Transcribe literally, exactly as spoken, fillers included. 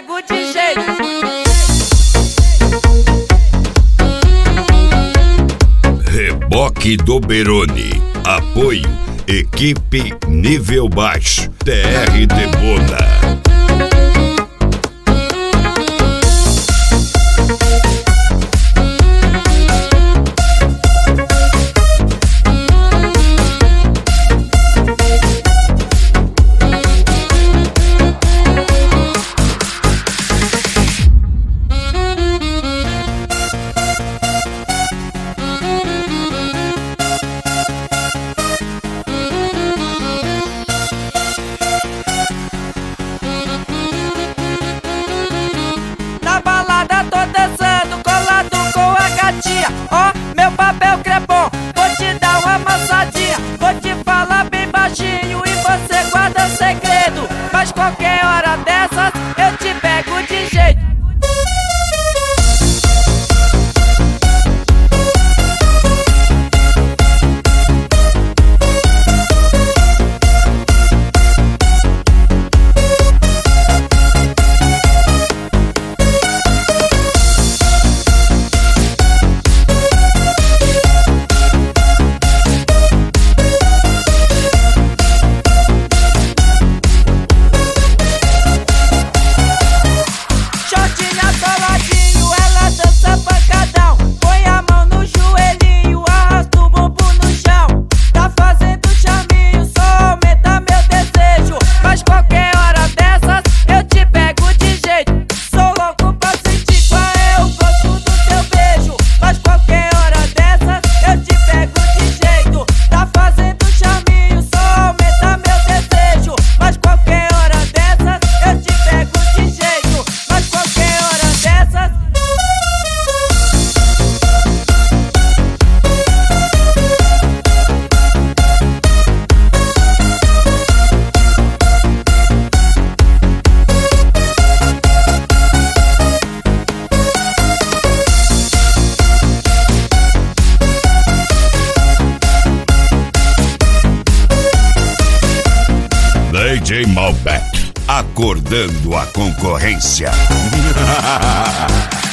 pego de jeito. Reboque do Beroni. Apoio Equipe Nível Baixo. T R Debona. Ó, meu papel crepom, vou te dar uma amassadinha. Vou te falar bem baixinho e você guarda segredo. Mas qualquer hora dessas eu te pego de jeito. D J Malbec, acordando a concorrência.